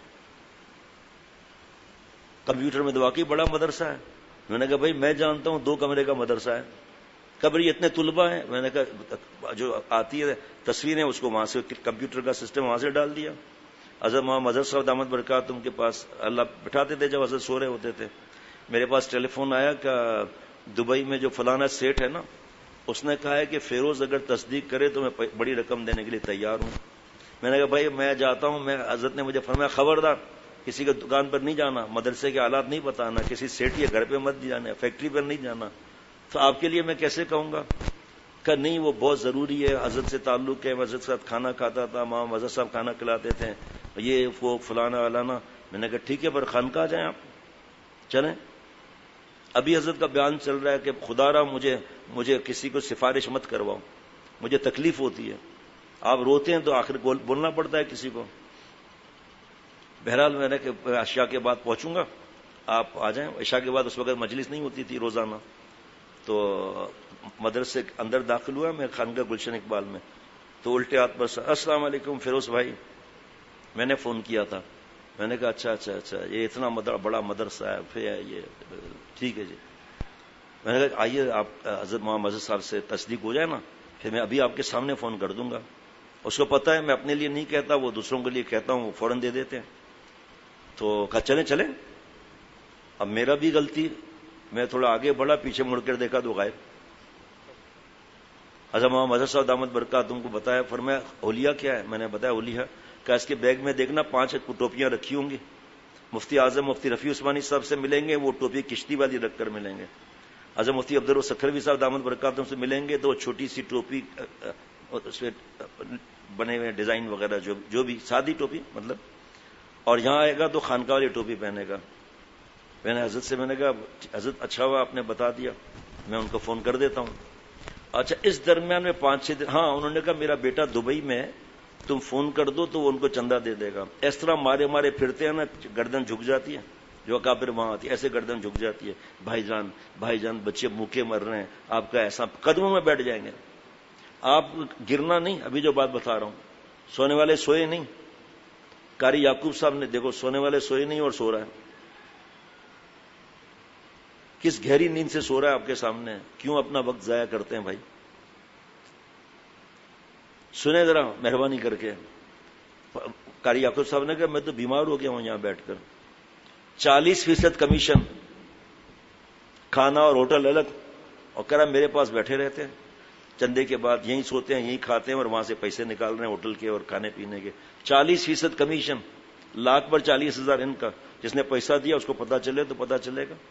A: کمپیوٹر میں تو واقعی بڑا مدرسہ ہے. میں نے کہا بھائی میں جانتا ہوں 2 کمرے کا مدرسہ ہے. کبھی اتنے طلبہ ہیں. میں نے کہا جو آتی ہے تصویریں اس کو وہاں سے کمپیوٹر کا سسٹم وہاں سے ڈال دیا. حضرت محمد مظہر صاحب دامت برکاتہم کے پاس اللہ بٹھاتے تھے جب حضرت سو رہے ہوتے تھے. میرے پاس ٹیلی فون آیا کہ دبئی میں جو فلانا سیٹ ہے نا, اس نے کہا ہے کہ فیروز اگر تصدیق کرے تو میں بڑی رقم دینے کے لیے تیار ہوں. میں نے کہا بھائی میں جاتا ہوں, میں حضرت نے مجھے فرمایا خبردار کسی کے دکان پر نہیں جانا, مدرسے کے حالات نہیں بتانا, کسی سیٹ یا گھر پہ مت جانا, فیکٹری پر نہیں جانا. تو آپ کے لیے میں کیسے کہوں گا کہ نہیں وہ بہت ضروری ہے, حضرت سے تعلق ہے, حضرت کے ساتھ کھانا کھاتا تھا, ماں حضرت صاحب کھانا کھلاتے تھے, یہ وہ فلانا والانا. میں نے کہا ٹھیک ہے پر خانقاہ جائیں آپ, چلیں. ابھی حضرت کا بیان چل رہا ہے کہ خدا را مجھے کسی کو سفارش مت کرواؤ, مجھے تکلیف ہوتی ہے. آپ روتے ہیں تو آخر بولنا پڑتا ہے کسی کو. بہرحال میں نے کہ عشاء کے بعد پہنچوں گا, آپ آ جائیں. عشاء کے بعد اس وقت مجلس نہیں ہوتی تھی روزانہ, تو مدرسے اندر داخل ہوا میں خانقاہ گلشن اقبال میں, تو الٹے ہاتھ پر السلام علیکم فیروز بھائی, میں نے فون کیا تھا. میں نے کہا اچھا یہ اتنا بڑا مدرسہ ہے, پھر یہ ٹھیک ہے جی. میں نے کہا آئیے آپ حضرت محمد مظہر صاحب سے تصدیق ہو جائے نا, پھر میں ابھی آپ کے سامنے فون کر دوں گا. اس کو پتا ہے میں اپنے لیے نہیں کہتا, وہ دوسروں کے لیے کہتا ہوں, وہ فوراً دے دیتے ہیں. تو کہا چلیں. اب میرا بھی غلطی, میں تھوڑا آگے بڑھا, پیچھے مڑ کر دیکھا تو غائب. حضرت محمد مظہر صاحب دامت برکاتہم کو بتایا, فرمایا اولیاء کیا ہے؟ میں نے بتایا اولیاء کہ اس کے بیگ میں دیکھنا 5 ٹوپیاں رکھی ہوں گی. مفتی اعظم مفتی رفیع عثمانی صاحب سے ملیں گے, وہ ٹوپی کشتی والی رکھ کر ملیں گے. حضرت مفتی عبدالسکھروی صاحب دامت برکاتہم سے ملیں گے تو چھوٹی سی ٹوپی, اس پہ بنے ہوئے ڈیزائن وغیرہ, جو بھی سادی ٹوپی مطلب. اور یہاں آئے گا تو خانقاہ والی ٹوپی پہنے گا. میں نے حضرت سے میں نے کہا حضرت اچھا ہوا آپ نے بتا دیا, میں ان کو فون کر دیتا ہوں. اچھا اس درمیان میں 5-6 دن, ہاں انہوں نے کہا میرا بیٹا دبئی میں, تم فون کر دو تو وہ ان کو چندہ دے دے گا. اس طرح مارے پھرتے ہیں نا, گردن جھک جاتی ہے, جو کافر وہاں آتی ہے ایسے گردن جھک جاتی ہے. بھائی جان بچے بھوکے مر رہے ہیں, آپ کا ایسا قدموں میں بیٹھ جائیں گے. آپ گرنا نہیں, ابھی جو بات بتا رہا ہوں, سونے والے سوئے نہیں. قاری یعقوب صاحب نے دیکھو سونے والے سوئے نہیں اور سو رہا ہے. کس گہری نیند سے سو رہا ہے آپ کے سامنے, کیوں اپنا وقت ضائع کرتے ہیں بھائی؟ سنیں ذرا مہربانی کر کے. قاری یعقوب صاحب نے کہا میں تو بیمار ہو گیا ہوں یہاں بیٹھ کر. 40% کمیشن, کھانا اور ہوٹل الگ, اور کہہ رہا میرے پاس بیٹھے رہتے ہیں, چندے کے بعد یہیں سوتے ہیں, یہیں کھاتے ہیں, اور وہاں سے پیسے نکال رہے ہیں ہوٹل کے اور کھانے پینے کے. 40% کمیشن. لاکھ پر 40,000 ان کا. جس نے پیسہ دیا اس کو پتا چلے تو پتا چلے گا.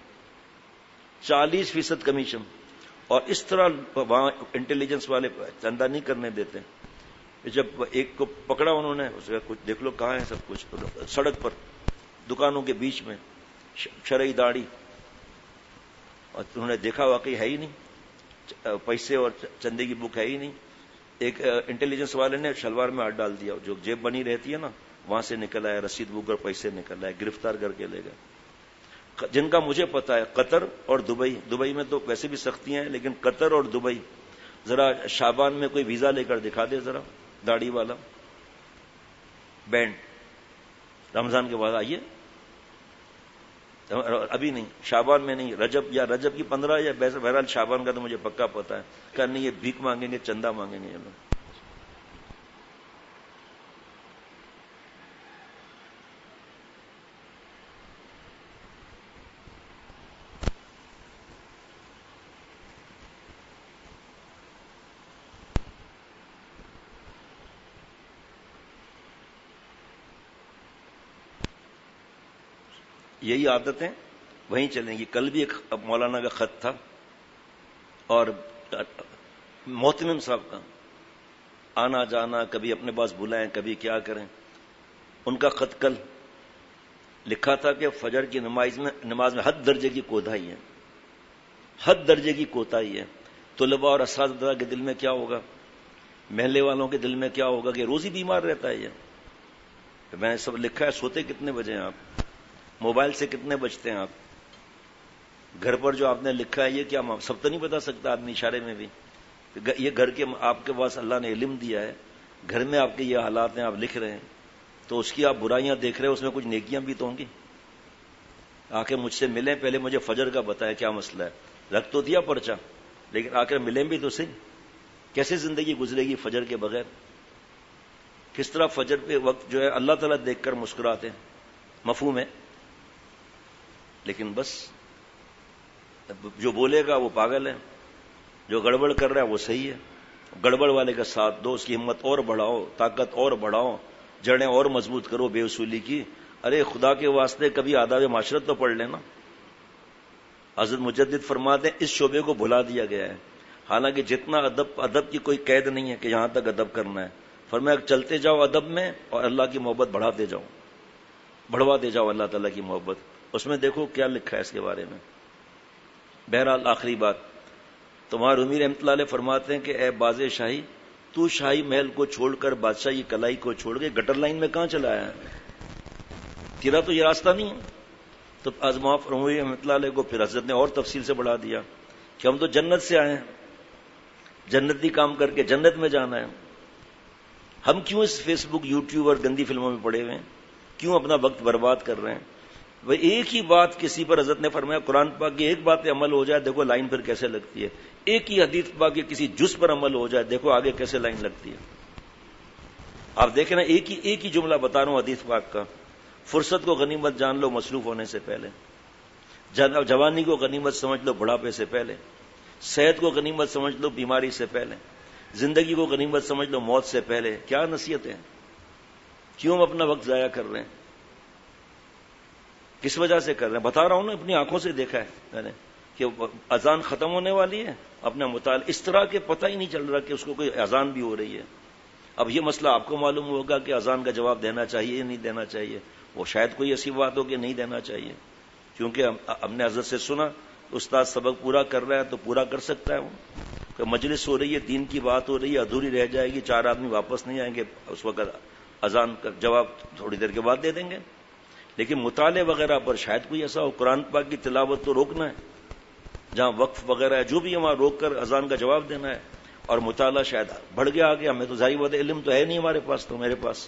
A: 40% کمیشن. اور اس طرح وہاں انٹیلیجنس والے چندہ نہیں کرنے دیتے. جب ایک کو پکڑا انہوں نے، اس کا کچھ دیکھ لو کہاں ہے سب کچھ، سڑک پر دکانوں کے بیچ میں شرعی داڑھی، اور انہوں نے دیکھا واقعی ہے ہی نہیں، پیسے اور چندے کی بک ہے ہی نہیں. ایک انٹیلیجنس والے نے شلوار میں ہاتھ ڈال دیا، جو جیب بنی رہتی ہے نا وہاں سے نکل آیا رسید بک اور پیسے نکل آئے، گرفتار کر کے لے گئے. جن کا مجھے پتا ہے قطر اور دبئی میں تو ویسے بھی سختیاں ہیں، لیکن قطر اور دبئی، ذرا شعبان میں کوئی ویزا لے کر دکھا دے ذرا داڑھی والا بینڈ، رمضان کے بعد آئیے، ابھی نہیں، شعبان میں نہیں، رجب کی 15 یا بہرحال شعبان کا تو مجھے پکا پتا ہے. کہ نہیں یہ بھیک مانگیں گے، چندہ مانگیں گے یہ لوگ. یہی عادتیں وہیں چلیں گی. کل بھی ایک مولانا کا خط تھا، اور محتمم صاحب کا آنا جانا، کبھی اپنے پاس بلائیں کبھی کیا کریں. ان کا خط کل لکھا تھا کہ فجر کی نماز میں حد درجے کی کوتاہی ہے، حد درجے کی کوتاہی ہے. طلباء اور اساتذہ کے دل میں کیا ہوگا، محلے والوں کے دل میں کیا ہوگا کہ روز ہی بیمار رہتا ہے یہ. میں نے سب لکھا ہے. سوتے کتنے بجے ہیں آپ، موبائل سے کتنے بجتے ہیں آپ، گھر پر جو آپ نے لکھا ہے یہ کیا سب تو نہیں بتا سکتا آدمی اشارے میں بھی. یہ گھر کے آپ کے پاس اللہ نے علم دیا ہے، گھر میں آپ کے یہ حالات ہیں، آپ لکھ رہے ہیں، تو اس کی آپ برائیاں دیکھ رہے ہیں، اس میں کچھ نیکیاں بھی تو ہوں گی. آ کے مجھ سے ملیں، پہلے مجھے فجر کا بتایا کیا مسئلہ ہے. رکھ تو دیا پرچہ، لیکن آ کر ملیں بھی تو صحیح. کیسے زندگی گزرے گی فجر کے بغیر؟ کس طرح فجر پہ وقت جو ہے اللہ تعالیٰ دیکھ کر مسکراتے ہیں، مفہوم ہے. لیکن بس جو بولے گا وہ پاگل ہے، جو گڑبڑ کر رہا ہے وہ صحیح ہے. گڑبڑ والے کا ساتھ دو، اس کی ہمت اور بڑھاؤ، طاقت اور بڑھاؤ، جڑیں اور مضبوط کرو بے اصولی کی. ارے خدا کے واسطے کبھی آداب معاشرت تو پڑھ لینا. حضرت مجدد فرماتے ہیں اس شعبے کو بھلا دیا گیا ہے، حالانکہ جتنا ادب کی کوئی قید نہیں ہے کہ یہاں تک ادب کرنا ہے. فرمایا چلتے جاؤ ادب میں، اور اللہ کی محبت بڑھاتے جاؤ، بڑھواتے جاؤ اللہ تعالیٰ کی محبت. اس میں دیکھو کیا لکھا ہے اس کے بارے میں. بہرحال آخری بات، تمہارے رومی رحمۃ اللہ علیہ فرماتے ہیں کہ اے باز شاہی، تو شاہی محل کو چھوڑ کر بادشاہی کلائی کو چھوڑ کے گٹر لائن میں کہاں چلا آیا ہے؟ تیرا تو یہ راستہ نہیں ہے. تو ازما رومی رحمۃ اللہ علیہ کو پھر حضرت نے اور تفصیل سے بڑھا دیا کہ ہم تو جنت سے آئے ہیں، جنتی کام کر کے جنت میں جانا ہے. ہم کیوں اس فیس بک، یوٹیوب اور گندی فلموں میں پڑے ہوئے ہیں؟ کیوں اپنا وقت برباد کر رہے ہیں؟ وہ ایک ہی بات کسی پر حضرت نے فرمایا قرآن پاک کی ایک بات پہ عمل ہو جائے، دیکھو لائن پھر کیسے لگتی ہے. ایک ہی حدیث پاک کے کسی جز پر عمل ہو جائے، دیکھو آگے کیسے لائن لگتی ہے. آپ دیکھیں نا، ایک ہی جملہ بتا رہا ہوں حدیث پاک کا. فرصت کو غنیمت جان لو مصروف ہونے سے پہلے، جوانی کو غنیمت سمجھ لو بڑھاپے سے پہلے، صحت کو غنیمت سمجھ لو بیماری سے پہلے، زندگی کو غنیمت سمجھ لو موت سے پہلے. کیا نصیحتیں، کیوں ہم اپنا وقت ضائع کر رہے ہیں؟ کس وجہ سے کر رہے ہیں؟ بتا رہا ہوں نا، اپنی آنکھوں سے دیکھا ہے میں نے کہ اذان ختم ہونے والی ہے، اپنا مطالعہ اس طرح کہ پتہ ہی نہیں چل رہا کہ اس کو کوئی اذان بھی ہو رہی ہے. اب یہ مسئلہ آپ کو معلوم ہوگا کہ اذان کا جواب دینا چاہیے یا نہیں دینا چاہیے. وہ شاید کوئی ایسی بات ہو کہ نہیں دینا چاہیے، کیونکہ ہم نے حضرت سے سنا استاد سبق پورا کر رہا ہے تو پورا کر سکتا ہے. وہ کہ مجلس ہو رہی ہے، دین کی بات ہو رہی ہے، ادھوری رہ جائے گی، 4 آدمی واپس نہیں آئیں گے، اس وقت اذان کا جواب تھوڑی دیر کے بعد دے دیں گے. لیکن مطالعے وغیرہ پر شاید کوئی ایسا ہو. قرآن پاک کی تلاوت تو روکنا ہے، جہاں وقف وغیرہ ہے جو بھی ہے وہاں روک کر اذان کا جواب دینا ہے. اور مطالعہ شاید بڑھ گیا آگے، ہمیں تو ظاہر بات علم تو ہے نہیں ہمارے پاس. تو میرے پاس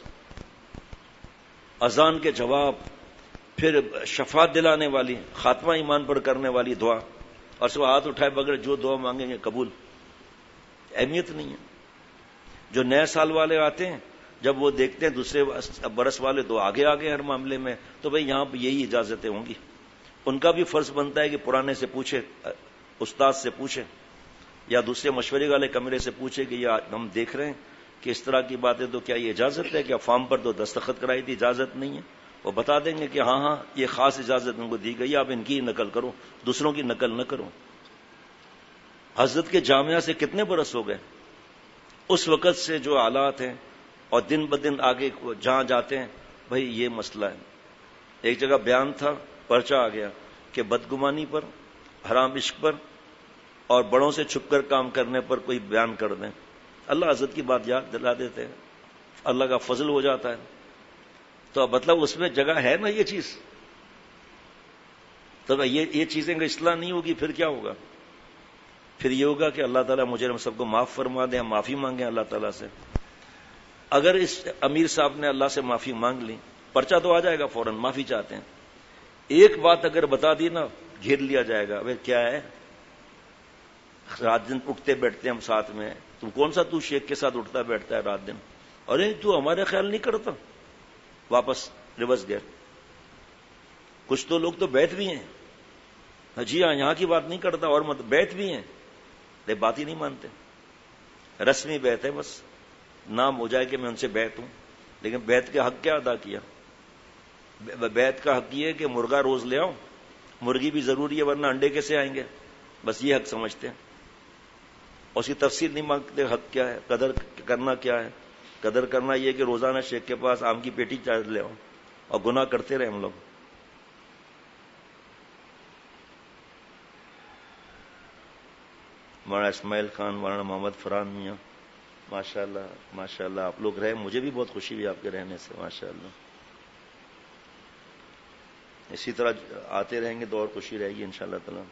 A: اذان کے جواب، پھر شفاعت دلانے والی، خاتمہ ایمان پر کرنے والی دعا، اور سب ہاتھ اٹھائے بغیر جو دعا مانگیں گے قبول. اہمیت نہیں ہے. جو نئے سال والے آتے ہیں جب وہ دیکھتے ہیں دوسرے برس والے تو آگے آگے ہر معاملے میں، تو بھئی یہاں پہ یہی اجازتیں ہوں گی. ان کا بھی فرض بنتا ہے کہ پرانے سے پوچھے، استاد سے پوچھے، یا دوسرے مشورے والے کمرے سے پوچھے کہ یہ ہم دیکھ رہے ہیں کہ اس طرح کی باتیں، تو کیا یہ اجازت ہے؟ کہ فارم پر تو دستخط کرائی تھی، اجازت نہیں ہے. وہ بتا دیں گے کہ ہاں ہاں یہ خاص اجازت ان کو دی گئی، آپ ان کی نقل کرو، دوسروں کی نقل نہ کرو۔ حضرت کے جامعہ سے کتنے برس ہو گئے، اس وقت سے جو حالات ہیں اور دن بدن آگے جہاں جاتے ہیں، بھائی یہ مسئلہ ہے۔ ایک جگہ بیان تھا، پرچہ آ گیا کہ بدگمانی پر، حرام عشق پر اور بڑوں سے چھپ کر کام کرنے پر کوئی بیان کر دیں، اللہ حضرت کی بات یاد دلا دیتے ہیں، اللہ کا فضل ہو جاتا ہے۔ تو مطلب اس میں جگہ ہے نا یہ چیز، تو یہ چیزیں اگر اصلاح نہیں ہوگی پھر کیا ہوگا؟ پھر یہ ہوگا کہ اللہ تعالیٰ مجھے ہم سب کو معاف فرما دیں، ہم معافی مانگیں اللہ تعالیٰ سے۔ اگر اس امیر صاحب نے اللہ سے معافی مانگ لی، پرچہ تو آ جائے گا فوراً، معافی چاہتے ہیں، ایک بات اگر بتا دی نا گھیر لیا جائے گا، ابے کیا ہے، رات دن اٹھتے بیٹھتے ہم ساتھ میں، تم کون سا تو شیخ کے ساتھ اٹھتا بیٹھتا ہے رات دن، ارے تو ہمارے خیال نہیں کرتا، واپس ریورس گئر۔ کچھ تو لوگ تو بیت بھی ہیں، جی ہاں یہاں کی بات نہیں کرتا، اور بیت بھی ہیں، لیکن بات ہی نہیں مانتے، رسمی بیت ہے، بس نام ہو جائے کہ میں ان سے بیت ہوں، لیکن بیت کے حق کیا ادا کیا؟ بیت کا حق یہ ہے کہ مرغا روز لے آؤ، مرغی بھی ضروری ہے ورنہ انڈے کیسے آئیں گے، بس یہ حق سمجھتے ہیں، اس کی تفصیل نہیں مانگتے حق کیا ہے، قدر کرنا کیا ہے۔ قدر کرنا یہ کہ روزانہ شیخ کے پاس آم کی پیٹی چارج لے آؤ، اور گناہ کرتے رہے ہم لوگ۔ مولانا اسماعیل خان، مولانا محمد فرحان میاں، ماشاءاللہ ماشاءاللہ آپ لوگ رہے، مجھے بھی بہت خوشی ہوئی آپ کے رہنے سے، ماشاءاللہ۔ اسی طرح آتے رہیں گے تو اور خوشی رہے گی انشاءاللہ تعالی۔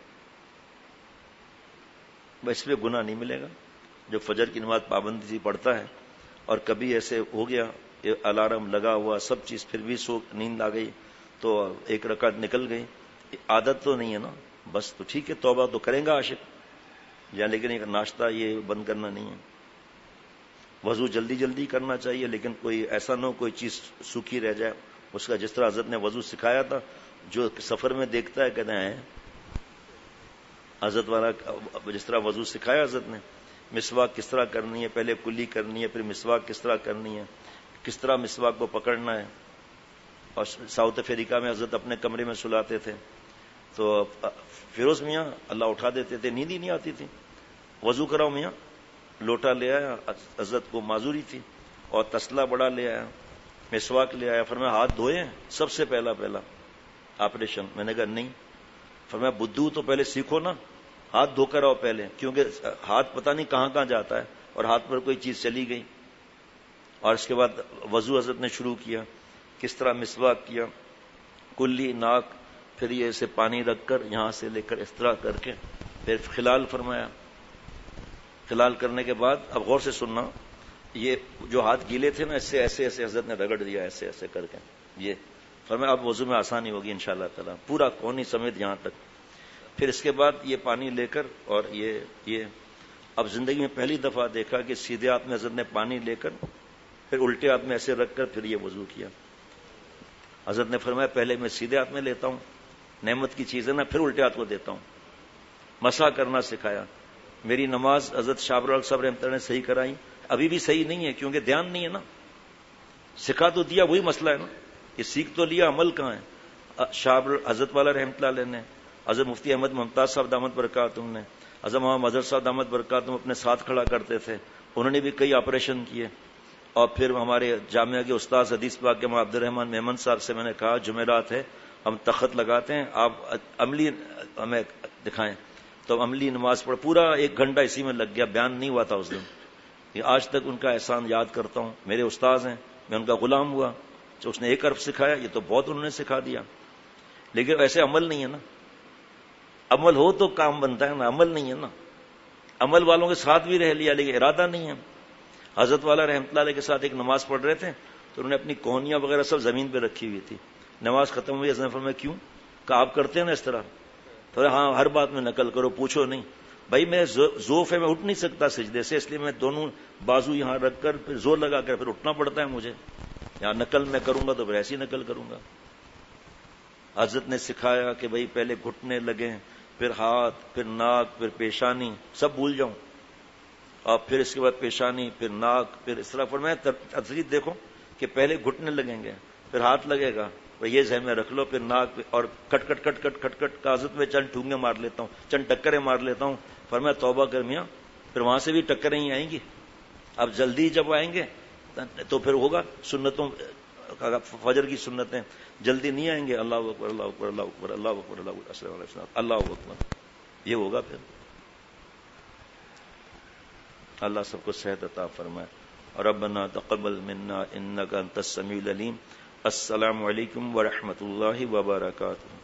A: بس اس پہ گناہ نہیں ملے گا، جو فجر کی نماز پابندی سے پڑھتا ہے اور کبھی ایسے ہو گیا الارم لگا ہوا سب چیز، پھر بھی نیند آ گئی تو ایک رکعت نکل گئی، عادت تو نہیں ہے نا، بس تو ٹھیک ہے، توبہ تو کریں گا عاشق، یا لیکن ایک ناشتہ یہ بند کرنا نہیں ہے۔ وضو جلدی جلدی کرنا چاہیے، لیکن کوئی ایسا نہ ہو کوئی چیز سوکھی رہ جائے، اس کا جس طرح حضرت نے وضو سکھایا تھا، جو سفر میں دیکھتا ہے کہتے ہیں حضرت والا جس طرح وضو سکھایا حضرت نے، مسواک کس طرح کرنی ہے، پہلے کلی کرنی ہے، پھر مسواک کس طرح کرنی ہے، کس طرح مسواک کو پکڑنا ہے۔ اور ساؤتھ افریقہ میں حضرت اپنے کمرے میں سلاتے تھے تو فیروز میاں اللہ اٹھا دیتے تھے، نیند ہی نہیں آتی تھی، وضو کراؤ میاں، لوٹا لے آیا، حضرت کو معذوری تھی، اور تسلا بڑا لے آیا، مسواک لے آیا، فرمایا ہاتھ دھوئے سب سے پہلا آپریشن، میں نے کہا نہیں، فرمایا بدو تو پہلے سیکھو نا، ہاتھ دھو کر آؤ پہلے، کیونکہ ہاتھ پتہ نہیں کہاں کہاں جاتا ہے، اور ہاتھ پر کوئی چیز چلی گئی۔ اور اس کے بعد وضو حضرت نے شروع کیا، کس طرح مسواک کیا، کلی ناک، پھر یہ اسے پانی رکھ کر یہاں سے لے کر اس طرح کر کے پھر خلال فرمایا، خلال کرنے کے بعد اب غور سے سننا، یہ جو ہاتھ گیلے تھے نا، اس سے ایسے ایسے حضرت نے رگڑ دیا، ایسے ایسے کر کے، یہ فرمایا اب وضو میں آسانی ہوگی انشاءاللہ تعالی، پورا کونی سمیت یہاں تک۔ پھر اس کے بعد یہ پانی لے کر، اور یہ اب زندگی میں پہلی دفعہ دیکھا کہ سیدھے ہاتھ میں حضرت نے پانی لے کر پھر الٹے ہاتھ میں ایسے رکھ کر پھر یہ وضو کیا۔ حضرت نے فرمایا پہلے میں سیدھے ہاتھ میں لیتا ہوں، نعمت کی چیز ہے نا، پھر الٹے ہاتھ کو دیتا ہوں، مسح کرنا سکھایا۔ میری نماز حضرت شابر صاحب رحمۃ اللہ نے صحیح کرائی، ابھی بھی صحیح نہیں ہے کیونکہ دھیان نہیں ہے نا، سکھا تو دیا، وہی مسئلہ ہے نا کہ سیکھ تو لیا، عمل کہاں ہے؟ شابر حضرت والا رحمۃ اللہ علیہ نے، حضرت مفتی احمد ممتاز صاحب دامت برکاتہم نے، حضرت محمد مظہر صاحب دامت برکاتہم اپنے ساتھ کھڑا کرتے تھے، انہوں نے بھی کئی آپریشن کیے۔ اور پھر ہمارے جامعہ کے استاد حدیث پاک کے عبد الرحمان میمن صاحب سے میں نے کہا جمعرات ہے ہم تخت لگاتے ہیں، آپ عملی ہمیں دکھائیں، تو عملی نماز پڑھ، پورا 1 گھنٹہ اسی میں لگ گیا، بیان نہیں ہوا تھا اس دن۔ آج تک ان کا احسان یاد کرتا ہوں، میرے استاذ ہیں، میں ان کا غلام ہوا، جو اس نے 1 عرب سکھایا، یہ تو بہت انہوں نے سکھا دیا، لیکن ویسے عمل نہیں ہے نا، عمل ہو تو کام بنتا ہے نا، عمل نہیں ہے نا، عمل والوں کے ساتھ بھی رہ لیا لیکن ارادہ نہیں ہے۔ حضرت والا رحمۃ اللہ علیہ کے ساتھ ایک نماز پڑھ رہے تھے تو انہوں نے اپنی کوہنیاں وغیرہ سب زمین پہ رکھی ہوئی تھی، نماز ختم ہوئی، حضرت نے فرمایا کیوں؟ کہ آپ کرتے ہیں نا اس طرح، تو ہاں ہر بات میں نقل کرو، پوچھو نہیں۔ بھائی میں ذوف ہے، میں اٹھ نہیں سکتا سجدے سے، اس لیے میں دونوں بازو یہاں رکھ کر پھر زور لگا کر پھر اٹھنا پڑتا ہے مجھے، یہاں نقل میں کروں گا تو پھر ایسی نقل کروں گا۔ حضرت نے سکھایا کہ بھائی پہلے گھٹنے لگیں، پھر ہاتھ، پھر ناک، پھر پیشانی، سب بھول جاؤں، اور پھر اس کے بعد پیشانی، پھر ناک، پھر اس طرح فرمایا ترتیب دیکھو کہ پہلے گھٹنے لگیں گے، پھر ہاتھ لگے گا، یہ ذہن میں رکھ لو، پھر ناک پہ اور کٹ کٹ کٹ کٹ کٹ کٹ کاغذ میں چند ٹھونگے مار لیتا ہوں، چند ٹکریں مار لیتا ہوں. فرمایا توبہ کر میاں، پھر وہاں سے بھی ٹکریں ہی آئیں گی. اب جلدی جب آئیں گے تو پھر ہوگا سنتوں، فجر کی سنتیں جلدی نہیں آئیں گے. اللہ اکبر اللہ اکبر اللہ اکبر اللہ اکبر اللہ اکبر السلام علیکم اللہ اکبر، یہ ہوگا. پھر اللہ سب کو صحت عطا فرمائے. ربنا تقبل منا انك انت السميع العليم. السلام علیکم ورحمۃ اللہ وبرکاتہ.